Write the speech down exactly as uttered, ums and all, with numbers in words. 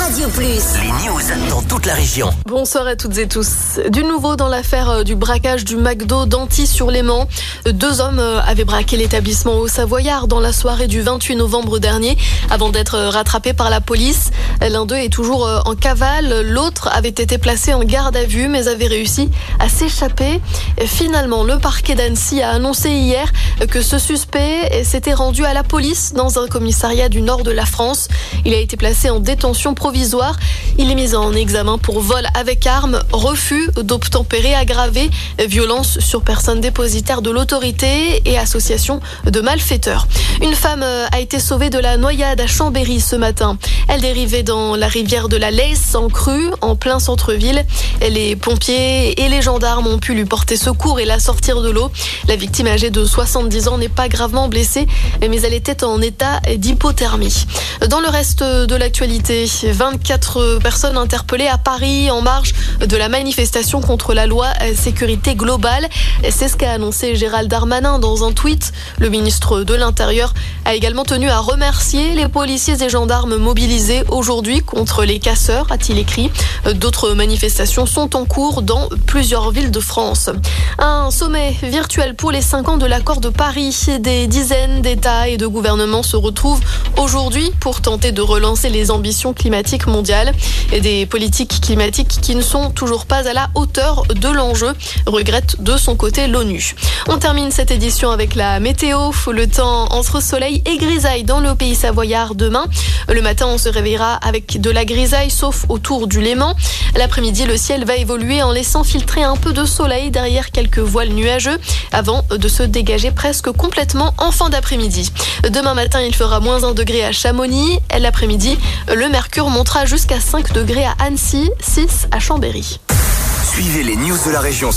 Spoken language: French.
Radio Plus. Les news dans toute la région. Bonsoir à toutes et tous. Du nouveau dans l'affaire du braquage du McDo d'Antilly-sur-Léman. Deux hommes avaient braqué l'établissement au Savoyard dans la soirée du vingt-huit novembre dernier avant d'être rattrapés par la police. L'un d'eux est toujours en cavale. L'autre avait été placé en garde à vue mais avait réussi à s'échapper. Finalement, le parquet d'Annecy a annoncé hier que ce suspect s'était rendu à la police dans un commissariat du nord de la France. Il a été placé en détention provisoire. Il est mis en examen pour vol avec arme, refus d'obtempérer aggravé, violence sur personne dépositaire de l'autorité et association de malfaiteurs. Une femme a été sauvée de la noyade à Chambéry ce matin. Elle dérivait dans la rivière de la Leysse en crue, en plein centre-ville. Les pompiers et les gendarmes ont pu lui porter secours et la sortir de l'eau. La victime âgée de soixante-dix ans n'est pas gravement blessée, mais elle était en état d'hypothermie. Dans le reste de l'actualité, vingt-quatre personnes interpellées à Paris en marge de la manifestation contre la loi sécurité globale. C'est ce qu'a annoncé Gérald Darmanin dans un tweet. Le ministre de l'Intérieur a également tenu à remercier les policiers et gendarmes mobilisés aujourd'hui contre les casseurs, a-t-il écrit. D'autres manifestations sont en cours dans plusieurs villes de France. Un sommet virtuel pour les cinq ans de l'accord de Paris. Des dizaines d'États et de gouvernements se retrouvent aujourd'hui pour tenter de relancer les ambitions climatiques mondiales et des politiques climatiques qui ne sont toujours pas à la hauteur de l'enjeu, regrette de son côté l'ONU. On termine cette édition avec la météo. Le temps entre soleil et grisaille dans le pays savoyard demain. Le matin, on se réveillera avec de la grisaille, sauf autour du Léman. L'après-midi, le ciel va évoluer en laissant filtrer un peu de soleil derrière quelques voiles nuageux avant de se dégager presque complètement en fin d'après-midi. Demain matin, il fera moins un degré à Chamonix. L'après-midi, le mercure montera jusqu'à cinq degrés à Annecy, six à Chambéry. Suivez les news de la région.